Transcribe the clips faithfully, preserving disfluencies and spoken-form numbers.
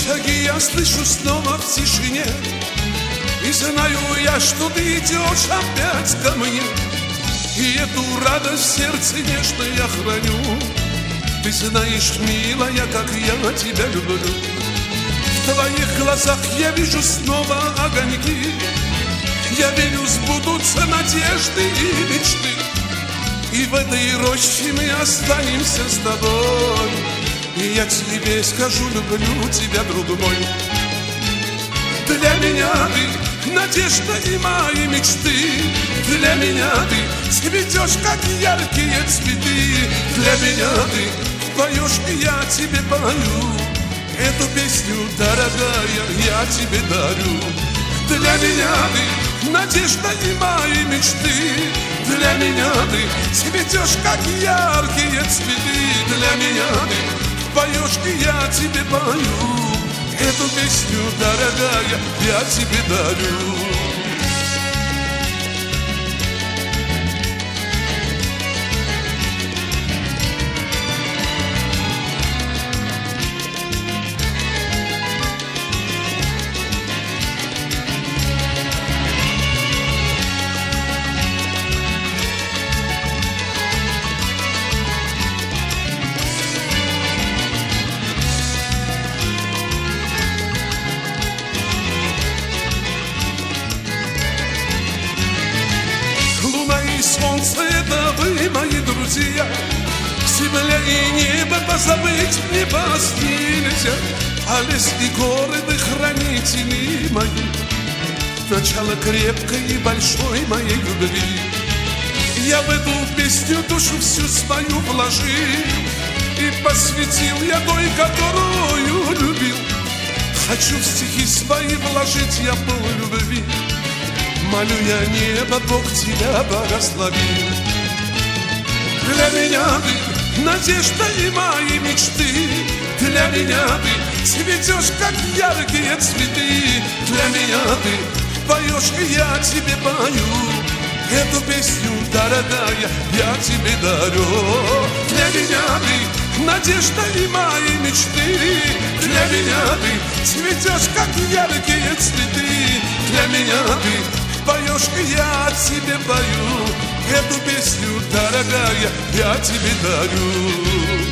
шаги я слышу снова в тишине, и знаю я, что ты идешь опять ко мне, и эту радость в сердце нежно я храню. Ты знаешь, милая, как я тебя люблю. В твоих глазах я вижу снова огоньки. Я верю, сбудутся надежды и мечты, и в этой роще мы останемся с тобой. И я тебе скажу, люблю тебя, друг мой. Для меня ты надежда и мои мечты. Для меня ты цветешь, как яркие цветы. Для меня ты поешь, и я тебе пою. Эту песню, дорогая, я тебе дарю. Для меня ты надежда и мои мечты. Для меня ты цветешь, как яркие цветы. Для меня ты поешь, и я тебе пою. Эту песню, дорогая, я тебе дарю. Солнце, это вы, мои друзья. Земля и небо позабыть не пасти нельзя, а лес и горы вы хранители мои. Начало крепкой и большой моей любви. Я в эту песню душу всю свою вложил, и посвятил я той, которую любил. Хочу в стихи свои вложить я пол любви. Молю я небо, Бог тебя благослови. Для меня ты надежда и мои мечты. Для меня ты цветешь, как яркие цветы. Для меня ты поешь, и я тебе пою. Эту песню, дорогая, я тебе дарю. Для меня ты надежда и мои мечты. Для меня ты цветешь, как яркие цветы. Для меня ты поешь, и я тебе пою. Эту песню, дорогая, я тебе дарю.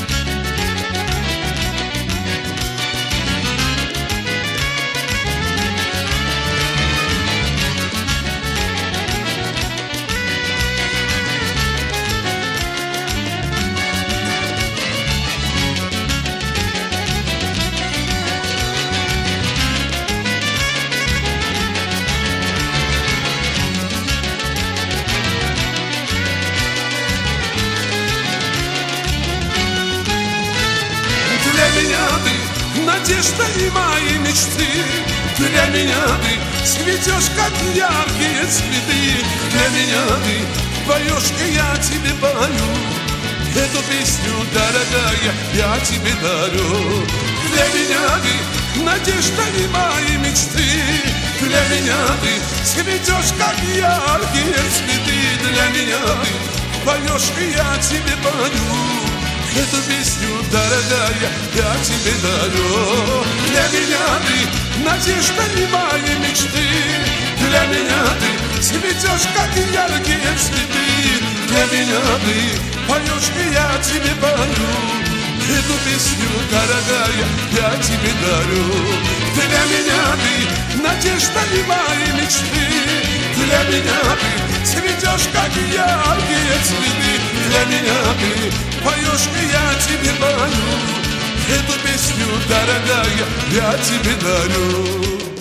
Для меня ты надежда и мои мечты. Для меня ты цветешь, как яркие цветы. Для меня ты поешь, и я тебе пою. Эту песню, дорогая, я тебе дарю. Для меня ты надежда и мои мечты. Для меня ты цветешь, как яркие цветы. Для меня ты поешь, и я тебе пою. Эту песню, дорогая, я тебе дарю. Для меня ты надежда и мои мечты. Для меня ты цветешь, как яркие цветы. Для меня ты поешь, и я тебе пою. Эту песню, дорогая, я тебе дарю. Для меня ты надежда и мои мечты. Для меня ты цветешь, как яркие цветы. Для меня ты поешь, и я тебе пою. Эту песню, дорогая, я тебе дарю.